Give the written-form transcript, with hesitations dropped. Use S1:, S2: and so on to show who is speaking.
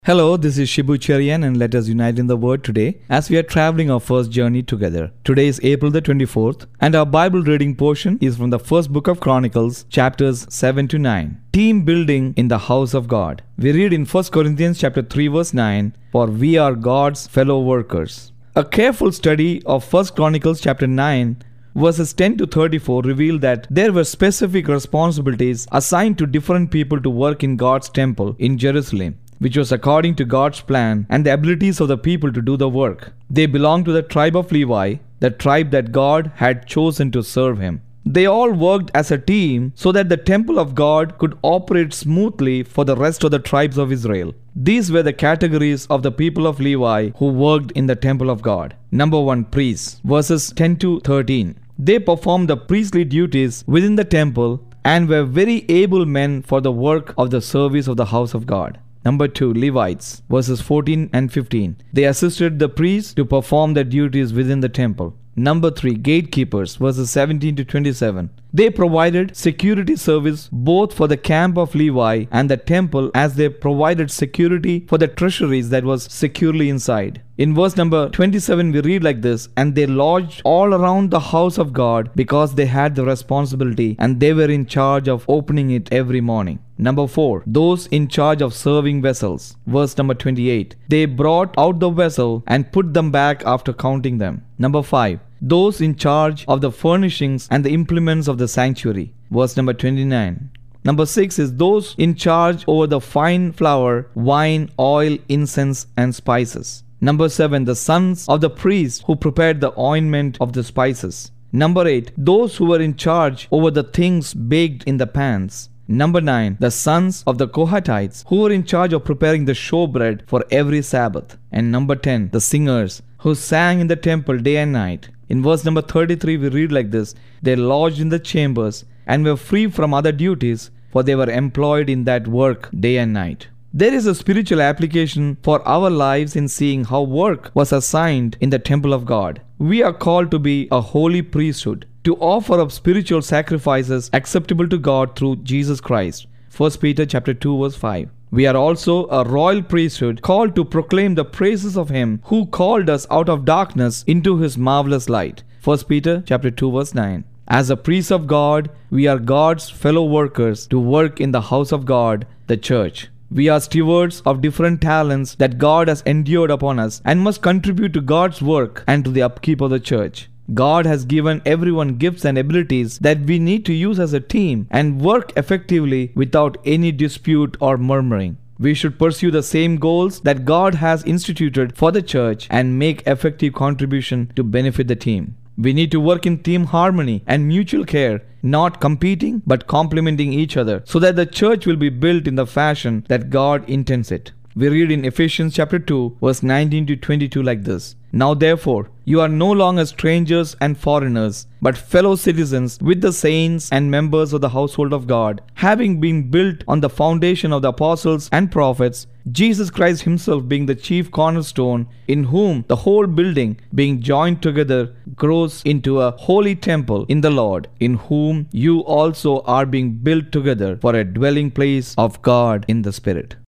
S1: Hello, this is Shibu Cherian and let us unite in the Word today as we are traveling our first journey together. Today is April the 24th and our Bible reading portion is from the first book of Chronicles, chapters 7 to 9. Team building in the house of God. We read in 1 Corinthians chapter 3 verse 9, "For we are God's fellow workers." A careful study of 1 Chronicles chapter 9 verses 10 to 34 reveal that there were specific responsibilities assigned to different people to work in God's temple in Jerusalem, which was according to God's plan and the abilities of the people to do the work. They belonged to the tribe of Levi, the tribe that God had chosen to serve him. They all worked as a team so that the temple of God could operate smoothly for the rest of the tribes of Israel. These were the categories of the people of Levi who worked in the temple of God. Number 1, priests. Verses 10 to 13. They performed the priestly duties within the temple and were very able men for the work of the service of the house of God. Number 2, Levites, verses 14 and 15. They assisted the priests to perform their duties within the temple. Number 3, gatekeepers, verses 17 to 27. They provided security service both for the camp of Levi and the temple as they provided security for the treasuries that was securely inside. In verse number 27 we read like this, "And they lodged all around the house of God because they had the responsibility and they were in charge of opening it every morning." Number 4, those in charge of serving vessels. Verse number 28. They brought out the vessel and put them back after counting them. Number 5, those in charge of the furnishings and the implements of the sanctuary. Verse number 29. Number 6 is those in charge over the fine flour, wine, oil, incense, and spices. Number 7, the sons of the priests who prepared the ointment of the spices. Number 8, those who were in charge over the things baked in the pans. Number 9, the sons of the Kohathites who were in charge of preparing the showbread for every Sabbath. And number 10, the singers who sang in the temple day and night. In verse number 33 we read like this, "They lodged in the chambers and were free from other duties, for they were employed in that work day and night." There is a spiritual application for our lives in seeing how work was assigned in the temple of God. We are called to be a holy priesthood, to offer up spiritual sacrifices acceptable to God through Jesus Christ. 1 Peter chapter 2 verse 5. We are also a royal priesthood called to proclaim the praises of him who called us out of darkness into his marvelous light. 1 Peter chapter 2 verse 9. As a priest of God, we are God's fellow workers to work in the house of God, the church. We are stewards of different talents that God has endured upon us and must contribute to God's work and to the upkeep of the church. God has given everyone gifts and abilities that we need to use as a team and work effectively without any dispute or murmuring. We should pursue the same goals that God has instituted for the church and make effective contribution to benefit the team. We need to work in team harmony and mutual care, not competing but complementing each other, so that the church will be built in the fashion that God intends it. We read in Ephesians chapter 2 verse 19 to 22 like this, "Now therefore, you are no longer strangers and foreigners, but fellow citizens with the saints and members of the household of God, having been built on the foundation of the apostles and prophets, Jesus Christ himself being the chief cornerstone, in whom the whole building, being joined together, grows into a holy temple in the Lord, in whom you also are being built together for a dwelling place of God in the Spirit."